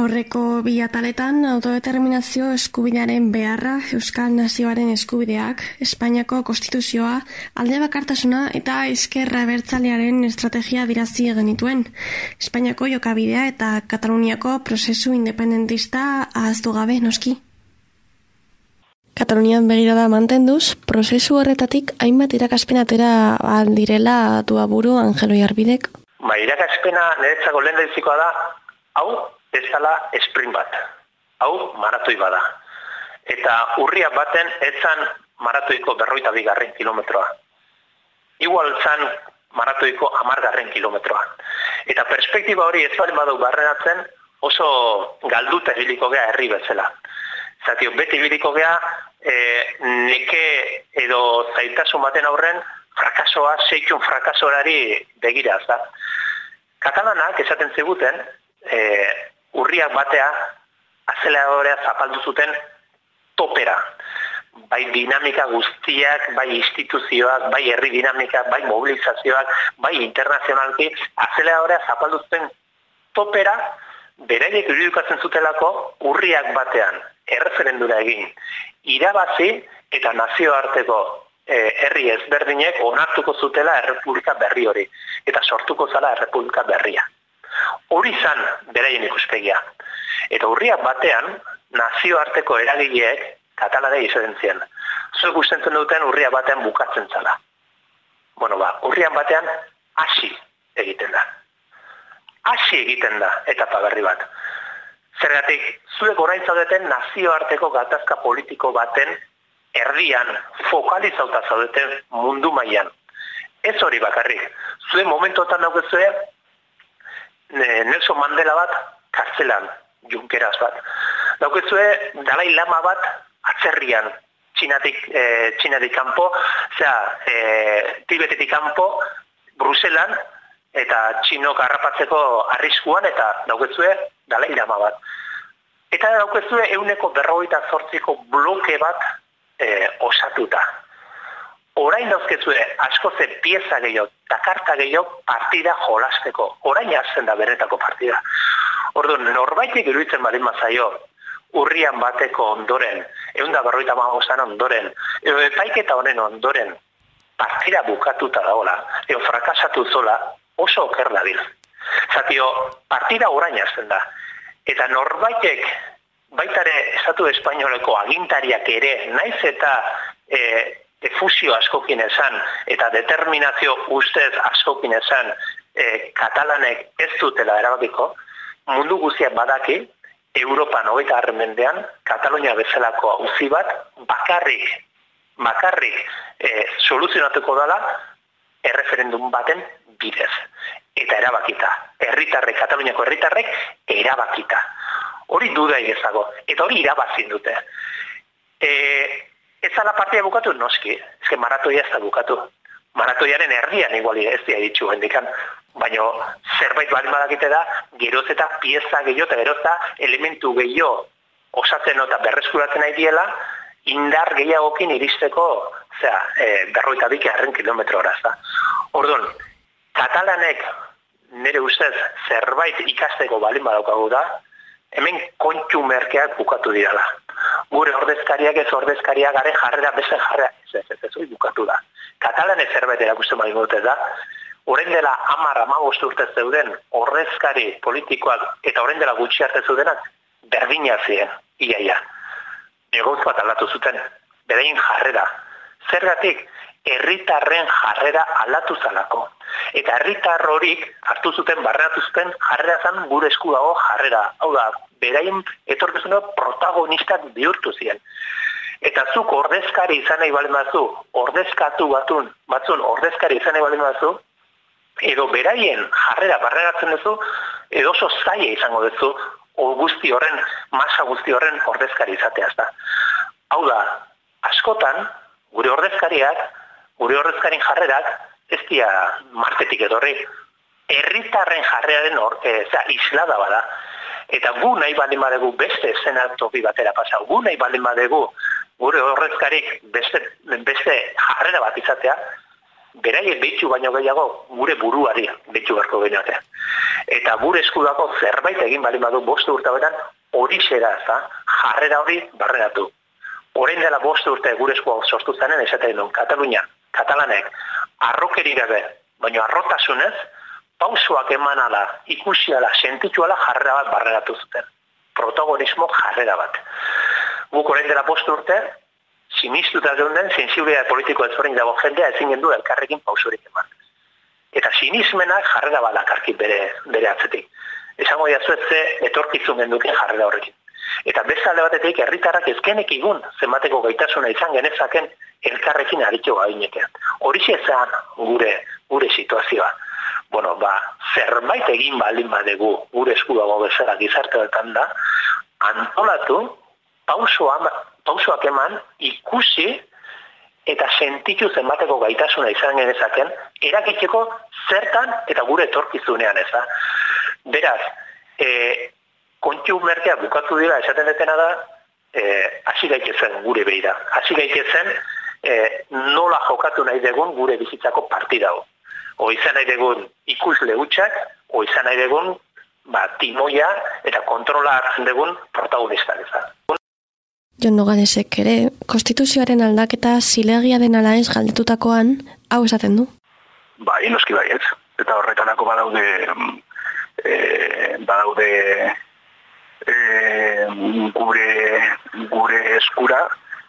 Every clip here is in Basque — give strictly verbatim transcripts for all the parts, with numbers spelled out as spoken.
aurreko bi ataletan autodeterminazio eskubidearen beharra, Euskal Nazioaren eskubideak, Espainiako konstituzioa, alde bakartasuna eta ezkerra abertzalearen estrategia adirazi genituen. Espainiako jokabidea eta Kataluniako prozesu independentista ahaztu gabe noski. Katalunian begirada mantenduz, prozesu horretatik hainbat irakaspen atera aldirela du aburu Angelo Jarbidek. Ba, irakaspena niretzako lehendabizikoa da, hau ez dela sprint bat, hau maratoi bada. Eta urria baten etzan maratoiko berroita bigarren kilometroa. Igual zan maratoiko amargarren kilometroa. Eta perspektiba hori ez baldin badu barrenatzen oso galduta ibiliko gea herri bezala. Zatio, beti ibiliko gea e, neke edo zaitasun baten aurren frakasoa, seikun frakasorari begiraz da. Katalanak esaten ziguten, e, urriak batea, azeleadorea zapaldu zuten topera. Bai dinamika guztiak, bai instituzioak, bai herri dinamikak, bai mobilizazioak, bai internazionalki, azeleadorea zapaldu zuten topera, beraiek irudikatzen zutelako urriak batean, erreferendura egin, irabazi eta nazioarteko e, herri ezberdinek onartuko zutela errepublika berri hori, eta sortuko zala errepublika berria. Hori zan beraien ikuspegia. Eta urriak batean, nazioarteko eragileek katalanei izaten zien. Zuek gustentzen duten urriak batean bukatzen zala. Bueno ba, urriak batean hasi egiten da. Hasi egiten da etapa berri bat. Zergatik, zuek orain zaudeten nazioarteko gatazka politiko baten erdian fokalizauta zaudeten mundu mailan. Ez hori bakarrik. Zuen momentotan daukezue Nelson Mandela bat kartzelan, Junkeras bat. Daukezue Dalai Lama bat atzerrian, Txinatik, e, Txinatik kanpo, zera, e, Tibetetik kanpo, Bruselan, eta txinok harrapatzeko arriskuan, eta daukezue Dalai Lama bat. Eta daukezue euneko berrogeita zortziko bloke bat e, osatuta. Orain dauzkezue askoze pieza gehiago, takarta gehiago partida jolasteko. Orain hartzen da beretako partida. Orduan, norbaitek iruditzen baldin mazaio, urrian bateko ondoren, ehun eta berrogeita hamabostan ondoren, edo epaiketa honen ondoren, partida bukatuta dagoela, edo frakasatu zola, oso oker dabil. Zatio, partida orain hartzen da. Eta norbaitek, baitare estatu espainoleko agintariak ere, naiz eta e, efusio askokin esan, eta determinazio ustez askokin esan, e, katalanek ez dutela erabakiko, mundu guztiak badaki, Europan hogeita garren mendean, Katalunia bezalako auzi bat, bakarrik, bakarrik e, soluzionatuko dela, erreferendum baten bidez. Eta erabakita. Herritarrek, Kataluniako herritarrek, erabakita. Hori duda egezago. Eta hori irabazin dute. E, ez ala partia bukatu, noski. Ez que maratoia ez da bukatu. Maratoiaren erdian iguali ez dira ditxu hendikan. Baina zerbait baldin badakite da, geroz eta pieza gehiago eta geroz eta elementu gehiago osatzen eta berreskuratzen nahi diela, indar gehiagokin iristeko, zera, e, berroita biki harren kilometro horaz da. Orduan, katalanek nire ustez zerbait ikasteko baldin badaukagu da, hemen kontxu merkeak bukatu dirala. Gure ordezkariak ez ordezkariak garen jarrera beste jarrera ez ez ez ez bukatu da. Katalanek zerbait erakusten baldin dute da, orain dela hamar hamabost urte zeuden ordezkari politikoak eta orain dela gutxi arte zeudenak berdina ziren, iaia. Negoz bat aldatu zuten, beraien jarrera. Zergatik, herritarren jarrera aldatu zalako. Eta herritar horik hartu zuten, barrenatu zuten jarrera zan gure esku dago jarrera. Hau da, beraien etorkizuneko protagonistak bihurtu ziren. Eta zuk ordezkari izan nahi baldin bazu, ordezkatu batun, batzun ordezkari izan nahi baldin bazu, edo beraien jarrera barreratzen duzu, edo oso zaila izango duzu, guzti horren, masa guzti horren ordezkari izateaz da. Hau da, askotan, gure ordezkariak, gure ordezkarin jarrerak, ez dira martetik etorri, herritarren jarrearen or, e, za, islada bada. Eta gu nahi baldin badegu beste eszenatoki batera pasa, gu nahi baldin badegu gure ordezkarik beste, beste jarrera bat izatea, beraiek behitu baino gehiago gure buruari behitu beharko geniote. Eta gure eskudako zerbait egin bali badu bost urte beran, hori xera, jarrera hori barrenatu. Orain dela bost urte gure eskua sortu zanen, esaten duen, Katalunia, katalanek, arrokeri gabe, baina arrotasunez, pausoak eman ala, ikusi ala, sentitu ala jarrera bat barrenatu zuten. Protagonismo jarrera bat. Guk orain dela bost urte, sinistuta geunden, sensibilitate politiko ezberdin dago jendea ezin gendu elkarrekin pausorik eman. Eta sinismenak jarrera bat dakarki bere, bere atzetik. Esango jazu ez ze etorkizun genduken jarrera horrekin. Eta beste alde batetik herritarrak ezkenek igun zenbateko gaitasuna izan genezaken elkarrekin aritu gainekean. Horixe ezan gure, gure situazioa. Bueno, ba, zerbait egin baldin badegu gure eskudago bezala gizarteetan da, antolatu, pausoa, pausoak eman, ikusi eta sentitu zenbateko gaitasuna izan genezaken, erakitzeko zertan eta gure etorkizunean ez da. Beraz, e, kontu merkea bukatu dira esaten detena da, e, hasi gaitezen gure behira. Hasi gaitezen e, nola jokatu nahi degun gure bizitzako partidago. O izan nahi degun ikusle hutsak, o izan nahi degun ba, timoia eta kontrola hartzen degun protagonistak ez da. Jon Nogalesek ere, konstituzioaren aldaketa zilegia den ala ez galdetutakoan, hau esaten du? Bai, noski baietz. Eta horretarako badaude e, badaude e, gure, gure eskura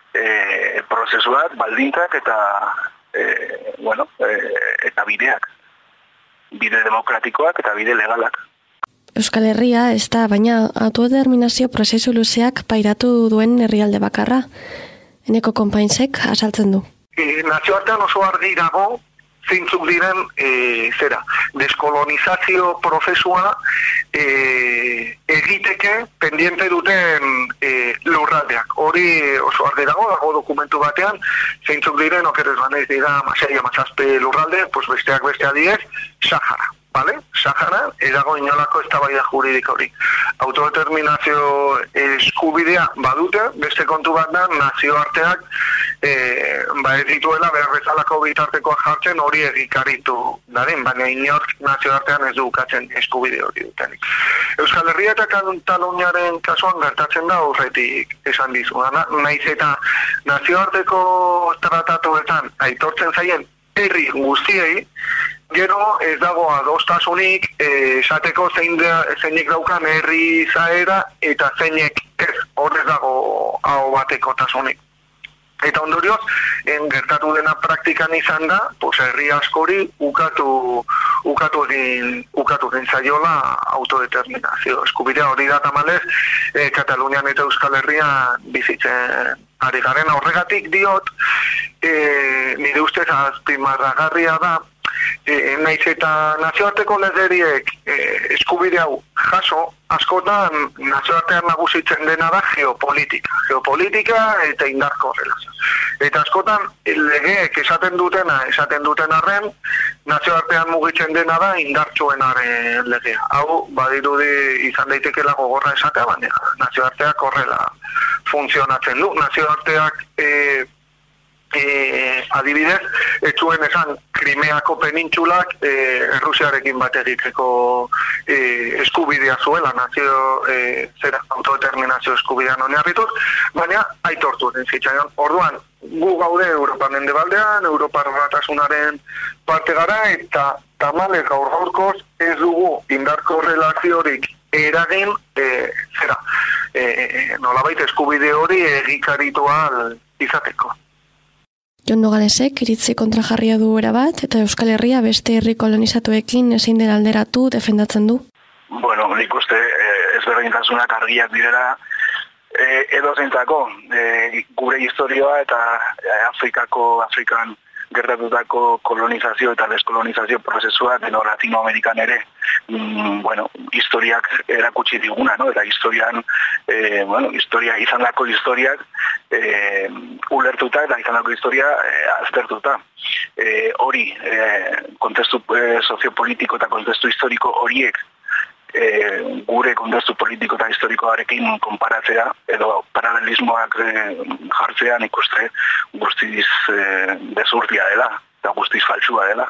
e, prozesuak, baldintzak eta e, bueno, e, eta bideak. Bide demokratikoak eta bide legalak. Euskal Herria ez da, baina autodeterminazio prozesu luzeak pairatu duen herrialde bakarra. Eneko konpaintzek asaltzen du. E, nazioartean oso argi dago zeintzuk diren e, zera, deskolonizazio prozesua e, egiteke pendiente duten e, lurraldeak. Hori oso argi dago, dago dokumentu batean, zeintzuk diren, okerez banez dira maseia mazazpe lurralde, pues besteak bestea diez, Sahara. Vale? Sahara, erago inolako eztabaida juridiko hori. Autodeterminazio eskubidea badute, beste kontu bat da, nazioarteak e, ba ez dituela behar bezalako bitartekoa jartzen hori egikaritu daren, baina inork nazioartean ez dukatzen eskubide hori dutenik. Euskal Herria eta Kataluniaren kasuan gertatzen da horretik esan dizudana, naiz eta nazioarteko tratatuetan aitortzen zaien herri guztiei, gero ez dago adostasunik esateko zein da, zeinek daukan herri izaera eta zeinek ez, horrez dago hau bateko tasunik. Eta ondorioz, en gertatu dena praktikan izan da, pues herri askori ukatu ukatu egin ukatu egin zaiola autodeterminazio eskubidea hori da tamalez, e, Katalunian eta Euskal Herrian bizitzen ari garen horregatik diot, e, nire ustez azpimarragarria da, E, naiz eta nazioarteko legeriek e, eskubide hau jaso, askotan nazioartean nagusitzen dena da geopolitika. Geopolitika eta indarko relazio. Eta askotan legeek esaten dutena, esaten duten arren, nazioartean mugitzen dena da indartsuenaren legea. Hau, badirudi izan daitekela gogorra esatea, baina nazioarteak horrela funtzionatzen du. Nazioarteak e, E, adibidez, etzuen esan Krimeako penintsulak e, Errusiarekin bat egiteko e, eskubidea zuela, nazio e, zera, autodeterminazio eskubidean oinarrituz, baina aitortu den zitzaion. Orduan, gu gaude Europa mendebaldean, Europar Batasunaren parte gara, eta tamalez gaur gaurkoz ez dugu indarko relaziorik eragin, e, zera, e, nolabait eskubide hori egikaritua izateko. Jon Nogalesek iritzi kontrajarria du erabat, eta Euskal Herria beste herri kolonizatuekin ezin dela alderatu defendatzen du. Bueno, nik uste eh, ezberdintasunak argiak direla eh, edo zentzako eh, gure historioa eta eh, Afrikako, Afrikan gertatutako kolonizazio eta deskolonizazio prozesua, deno Latinoamerikan ere, mm, bueno, historiak erakutsi diguna, no? Eta historian, eh, bueno, historia izandako historiak eh, ulertuta eta izandako historia eh, aztertuta. Eh, hori, eh, kontestu eh, soziopolitiko eta kontestu historiko horiek E, gure kontestu politiko eta historikoarekin konparatzea edo paralelismoak e, jartzean ikuste guztiz e, dezurtia dela. eta guztiz faltsua dela.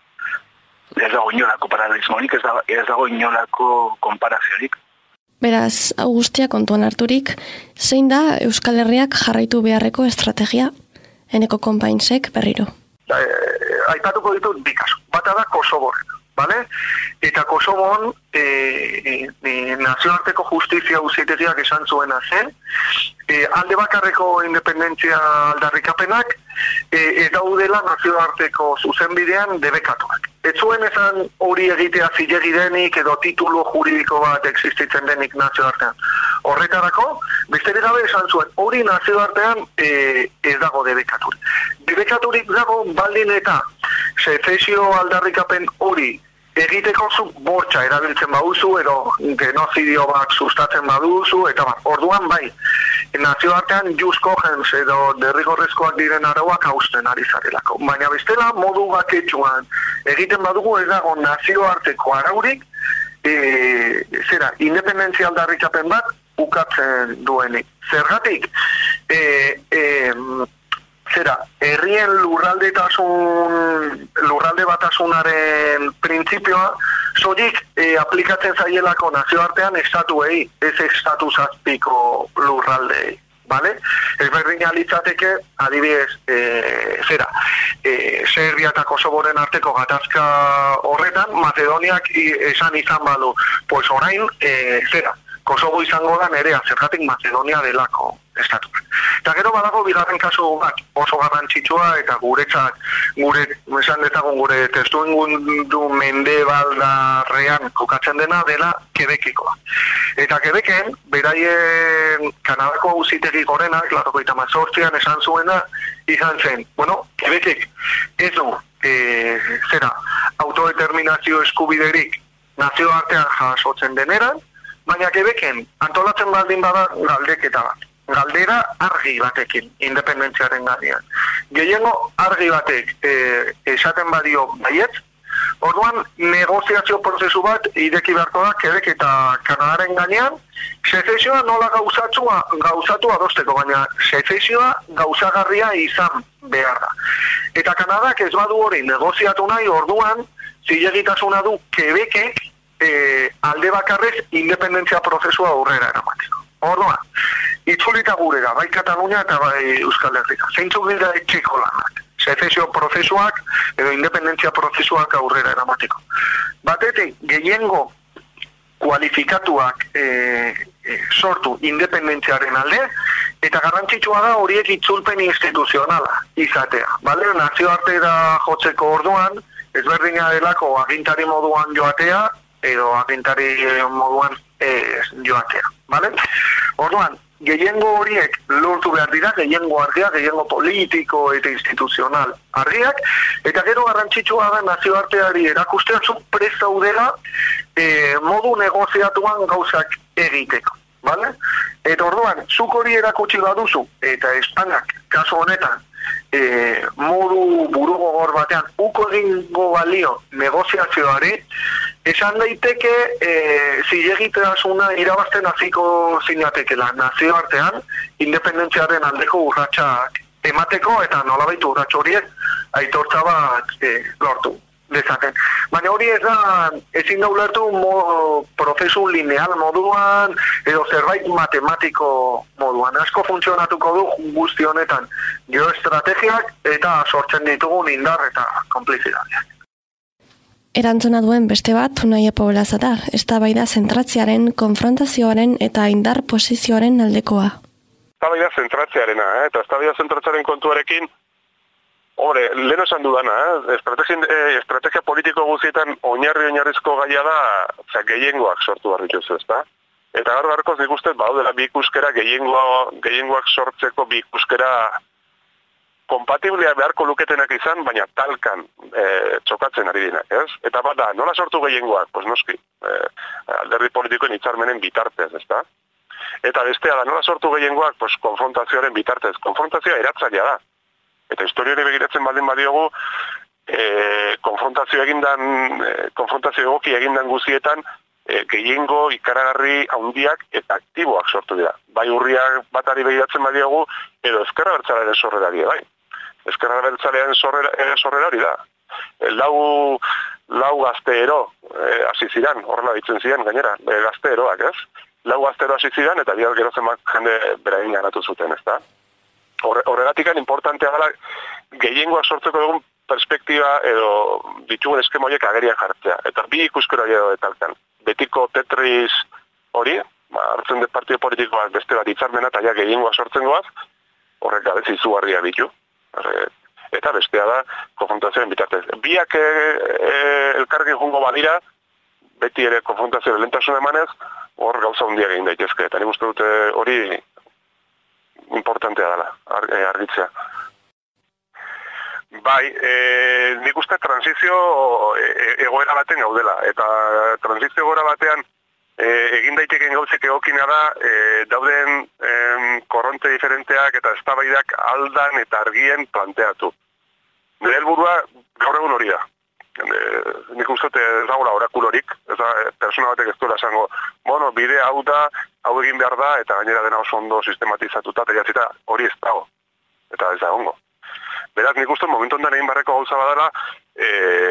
Ez dago inolako paralelismorik, ez dago, ez dago inolako konparaziorik. Beraz, hau guztia kontuan harturik, zein da Euskal Herriak jarraitu beharreko estrategia? Eneko konpainsek berriro. Da, e, aipatuko ditut bi kasu. Bata da Kosoborren, bale? Eta Kosovon e, e, nazioarteko justizia auzitegiak esan zuena zen, e, alde bakarreko independentzia aldarrikapenak e, ez daudela nazioarteko zuzenbidean debekatuak. Ez zuen esan hori egitea zilegi denik edo titulu juridiko bat existitzen denik nazioartean. Horretarako, besterik gabe esan zuen, hori nazioartean e, ez dago debekaturik. Debekaturik dago baldin eta sezesio aldarrikapen hori egiteko zu bortxa erabiltzen baduzu edo genozidio bat sustatzen baduzu, eta bat, orduan bai, nazioartean just cogens edo derrigorrezkoak diren arauak hausten ari zarelako. Baina bestela modu baketsuan egiten badugu ez dago nazioarteko araurik, e, zera, independentzia aldarrikapen bat ukatzen duenik. Zergatik, e, e, zera, herrien lurraldetasun, lurralde batasunaren printzipioa, soilik e, aplikatzen zaielako nazioartean estatuei, ez estatu zazpiko lurraldeei. Vale? Ez berdina litzateke, adibidez, e, zera, e, Serbia eta Kosovoren arteko gatazka horretan, Macedoniak esan izan badu, pues orain, e, zera, Kosovo izango da nerea, zergatik Macedonia delako estatu. Eta gero badago bigarren kasu bat oso garrantzitsua eta guretzat, gure, esan dezagun gure testuingundu mendebaldarrean kokatzen dena dela Quebecikoa. Eta Quebecen, beraien Kanadako auzitegi gorenak, laurogeita hemezortzian esan zuena, izan zen, bueno, Quebecek ez du, e, zera, autodeterminazio eskubiderik nazioartean jasotzen deneran, baina Quebecen antolatzen baldin bada galdeketa bat. Galdera argi batekin, independentziaren gainean. Gehiengo argi batek e, esaten badio baietz, orduan negoziazio prozesu bat ireki beharko da Quebec eta Kanadaren gainean, sezesioa nola gauzatua, gauzatu adosteko, baina sezesioa gauzagarria izan behar da. Eta Kanadak ez badu hori negoziatu nahi, orduan zilegitasuna du Quebecek e, alde bakarrez independentzia prozesua aurrera eramateko. Orduan, itzulita gurera, bai Katalunia eta bai Euskal Herria. Zeintzuk dira etxeko lanak, sezesio prozesuak edo independentzia prozesuak aurrera eramateko. Batetik, gehiengo kualifikatuak e, e, sortu independentziaren alde, eta garrantzitsua da horiek itzulpen instituzionala izatea. Bale? Nazioartera jotzeko orduan, ezberdina delako agintari moduan joatea, edo agintari moduan ez joatea. Vale? Orduan, gehiengo horiek lortu behar dira, gehiengo argiak, gehiengo politiko eta instituzional argiak, eta gero garrantzitsua da nazioarteari erakustea zu prest daudela e, modu negoziatuan gauzak egiteko. Vale? Eta orduan, zuk hori erakutsi baduzu, eta Espainiak, kasu honetan, e, modu burugogor batean uko egingo balio negoziazioari, esan daiteke e, zilegitasuna irabazten hasiko zinatekela nazioartean independentziaren aldeko urratsak emateko eta nolabait urrats horiek aitortza bat e, lortu dezaten. Baina hori ez da ezin da ulertu mo, prozesu lineal moduan edo zerbait matematiko moduan. Asko funtzionatuko du guzti honetan geoestrategiak eta sortzen ditugun indar eta konplizidadeak. Erantzuna duen beste bat, Unaia Poblaza da, eztabaida zentratzearen, konfrontazioaren eta indar posizioaren aldekoa. Eztabaida zentratzearena, eh? Eta eztabaida zentratzearen kontuarekin, hore, lehen esan dudana, eh? estrategia, eh, estrategia politiko guztietan oinarri-oinarrizko gaia da, za, gehiengoak sortu behar dituzu, ezta? Eta gaur garkoz nik uste, baudela bi ikuskera gehiengoa, gehiengoak sortzeko bi ikuskera kompatiblea beharko luketenak izan, baina talkan e, txokatzen ari dinak, ez? Eta bat da, nola sortu gehiengoak? Pues noski, e, alderdi politikoen hitzarmenen bitartez, ezta? Eta bestea da, nola sortu gehiengoak? Pues konfrontazioaren bitartez. Konfrontazioa eratzailea da. Eta historiari begiratzen baldin badiogu, e, konfrontazio egindan, e, konfrontazio egoki egindan guzietan, e, gehiengo ikaragarri handiak eta aktiboak sortu dira. Bai urriak batari begiratzen badiogu, edo ezkerra bertzalaren sorrerari, bai. Ezker Abertzalean sorrera, sorrera hori da. Lau, lau gazteero hasi ziren, horrela ditzen ziren gainera, e, gazteeroak, ez? Lau gazteero hasi ziren eta bihar gero zenbat jende berain ganatu zuten, ez da? Horregatik importantea dela gehiengoak sortzeko dugun perspektiba edo ditugun eskema horiek agerian jartzea. Eta bi ikuskera edo etalkan. Betiko Tetris hori, ba, hartzen de partio politikoak beste bat hitzarmena eta ja gehiengoak sortzen goaz, horrek gabez izugarria bitu. Eta bestea da konfrontazioen bitartez. Biak e, e, elkarrekin jungo badira, beti ere konfrontazioen lehentasuna emanez, hor gauza hundiak egin daitezke. Eta nik uste dute hori importantea dela, argitzea. Bai, e, nik uste transizio egoera baten gaudela. Eta transizio egoera batean e, egin daiteken gauzek egokina da, e, dauden e, korronte diferenteak eta eztabaidak aldan eta argien planteatu. Nire helburua gaur egun hori da. E, nik uste ez dagoela orakulorik, ez da, persona batek ez duela esango, bueno, bide hau da, hau egin behar da, eta gainera dena oso ondo sistematizatuta, eta jatzita hori ez dago. Eta ez da ongo. Beraz, nik uste momentu ondan egin barreko gauza badala, e,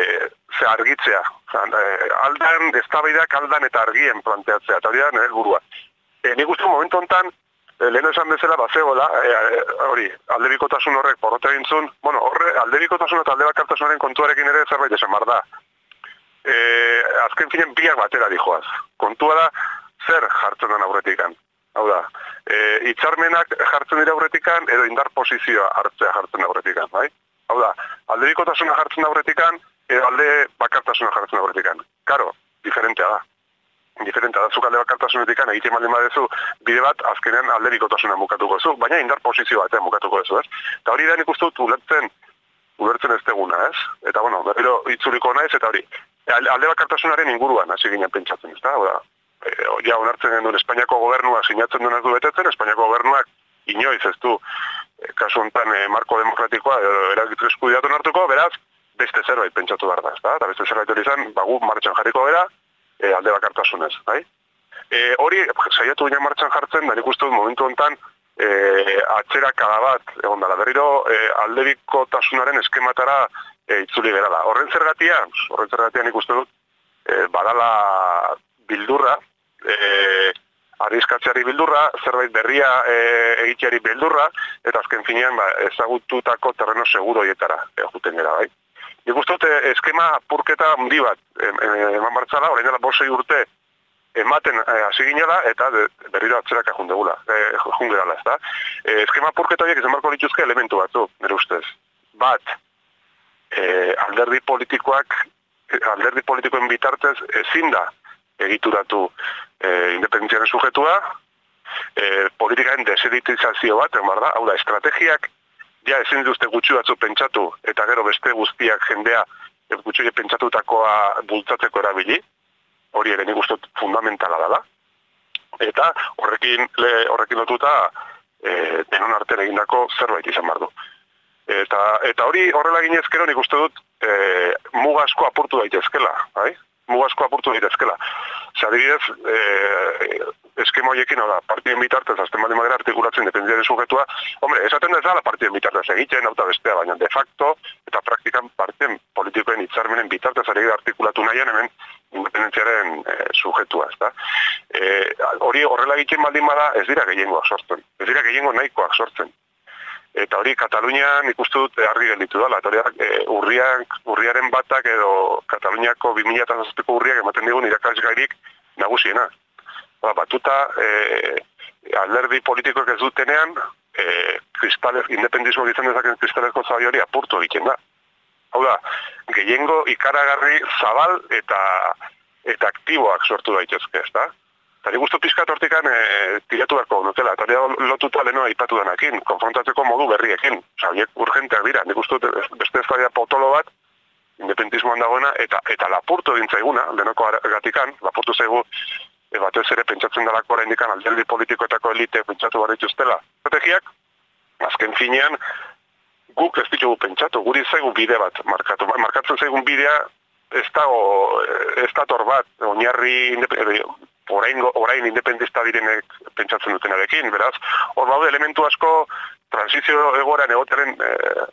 ze argitzea. Zan, e, aldan, eztabaidak aldan eta argien planteatzea, eta hori da nire helburua. E, nik uste momentu ondan, e, lehen esan bezala bazegoela, e, hori, aldebikotasun horrek porrote egintzun, bueno, horre, aldebikotasun eta aldebakartasunaren kontuarekin ere zerbait esan bar da. E, azken finen biak batera dijoaz. Kontua da, zer jartzen den aurretikan. Hau da, e, hitzarmenak jartzen dira aurretikan, edo indar posizioa hartzea jartzen aurretikan, bai? Hau da, aldebikotasuna jartzen aurretikan, edo alde bakartasuna jartzen aurretikan. Karo, diferentea da. Diferentea da, zuk alde bakartasunetikan egiten maldin badezu, bide bat azkenean aldebikotasuna mukatuko zu, baina indar posizio batean mukatuko zu, ez? Eta hori da nik uste dut ulertzen, ulertzen ez teguna, ez? Eta, bueno, berriro itzuliko naiz, eta hori, alde bakartasunaren inguruan hasi ginen pentsatzen, ez da? Oda, e, ja, onartzen genuen Espainiako gobernua sinatzen duen ez du betetzen, Espainiako gobernuak inoiz ez du, e, kasu honetan e, marko demokratikoa, eragitzu eskudiatu hartuko, beraz, beste zerbait pentsatu behar da, ez da? Eta beste zerbait hori izan, bagu martxan jarriko bera, E, alde bakartasunez, bai? E, hori, saiatu ginen martxan jartzen, da nik uste dut momentu honetan e, atxerakada bat, egon dela, berriro e, aldebikotasunaren eskematara e, itzuli gerala. Horren zergatia, horren zergatia nik uste dut, e, badala bildurra, e, arriskatzeari bildurra, zerbait berria e, egiteari bildurra, eta azken finean ba, ezagututako terreno seguro hietara e, juten gara, bai? Nik uste dut eskema apurketa handi bat eman bartzala, orain dela bosei urte ematen hasi ginela, eta berriro atzeraka jundegula, jungerala, ez da. Eskema apurketa horiek izan barko lituzke elementu batzu, nire ustez. Bat, alderdi politikoak, alderdi politikoen bitartez ezin da egituratu independentziaren sujetua, politikaen deseditizazio bat, egon da, hau da, estrategiak ja ezin dituzte gutxi batzu pentsatu, eta gero beste guztiak jendea gutxi pentsatutakoa bultzatzeko erabili, hori ere nik uste fundamentala dela, eta horrekin, le, horrekin lotuta e, denon artean egindako zerbait izan behar du. Eta, eta hori horrela ginezkero nik uste dut e, mugasko apurtu daitezkela, bai? Mugasko apurtu daitezkela. Zer, adibidez, e, eskema horiekin, hau da, partien bitartez, azten baldin badera artikulatzen dependiaren sujetua, hombre, esaten ez da la partien bitartez egiten, hau bestea, baina de facto, eta praktikan partien politikoen hitzarmenen bitartez ari artikulatu nahian hemen independentziaren e, sujetua, ez da. E, hori horrela egiten baldin bada, ez dira gehiengoak sortzen, ez dira gehiengo nahikoak sortzen. Eta hori Katalunian ikustu dut argi gelditu dela, eta hori e, urriak, urriaren batak edo Kataluniako bi mila zazpiko urriak ematen digun irakasgairik nagusiena. Ba, batuta e, alderdi politikoek ez dutenean, e, kristales, independismo izan dezaken kristalezko zabi hori apurtu egiten da. Hau da, gehiengo ikaragarri zabal eta eta aktiboak sortu daitezke, ez da? Eta nik uste pixkat hortikan e, tiratu beharko nutela, eta hori lotuta lehenoa aipatu denakin, konfrontatzeko modu berriekin. Osa, horiek urgenteak dira, nik uste beste ez da potolo bat, independentismoan dagoena, eta, eta lapurtu egin zaiguna, lehenoko gatikan, lapurtu zaigu, e, batez ere pentsatzen dalako oraindikan alderdi politikoetako elite pentsatu behar dituztela. Estrategiak, azken finean, guk ez ditugu pentsatu, guri zaigu bide bat markatu. Markatzen zaigun bidea, ez dago, ez dator bat, oinarri orain, orain independista direnek pentsatzen dutenarekin, beraz, hor baude elementu asko transizio egoeran egoteren e,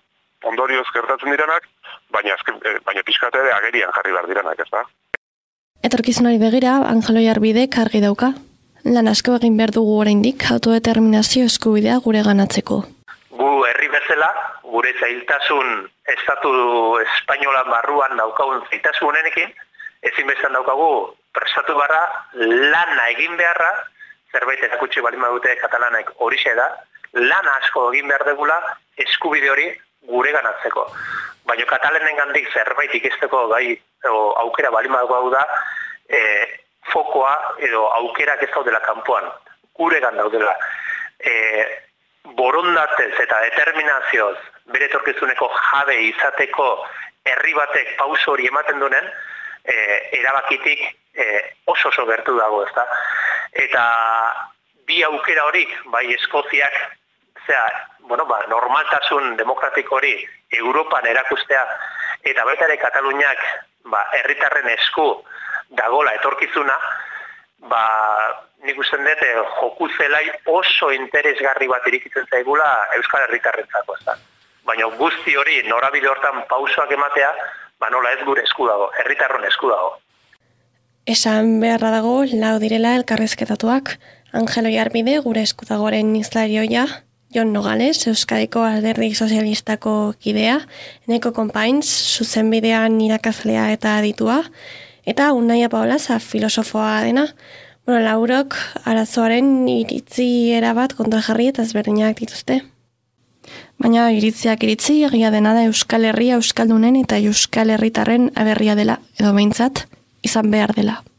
ondorioz gertatzen direnak, baina, baina pixkat ere agerian jarri behar direnak, ez da? Etorkizunari begira, Angelo Jarbidek argi dauka. Lan asko egin behar dugu oraindik autodeterminazio eskubidea gure ganatzeko. Gu herri bezala, gure zailtasun estatu espainolan barruan daukagun zailtasun honenekin, ezinbestean daukagu prestatu barra, lana egin beharra, zerbait erakutsi balima dute katalanek horixe da, lana asko egin behar degula eskubide hori gure ganatzeko. Baina katalenen gandik zerbait ikesteko gai o, aukera balima dugu da, e, fokoa edo aukerak ez daudela kanpoan, gure gan daudela. E, borondatez eta determinazioz bere etorkizuneko jabe izateko herri batek pauso hori ematen duen, e, erabakitik e, oso oso gertu dago, ezta? Eta bi aukera horik, bai Eskoziak, zera, bueno, ba, normaltasun demokratiko hori Europan erakustea, eta baita ere Kataluniak ba, herritarren esku dagola etorkizuna, ba, nik usten dut joku zelai oso interesgarri bat irikitzen zaigula Euskal Herritarrentzako, ezta? Baina guzti hori norabide hortan pausoak ematea, ba nola ez gure esku dago, herritarron esku dago. Esan beharra dago, lau direla elkarrezketatuak, Angelo Jarbide gure esku dagoaren izlarioia, Jon Nogales, Euskadiko Alderdi Sozialistako kidea, Eneko Konpainz, zuzenbidean irakaslea eta aditua, eta Unaia Paolaza, filosofoa dena. Bueno, laurok arazoaren iritzi erabat kontrajarri eta ezberdinak dituzte. Baina iritziak iritzi, egia dena da Euskal Herria Euskaldunen eta Euskal Herritarren aberria dela, edo behintzat, izan behar dela.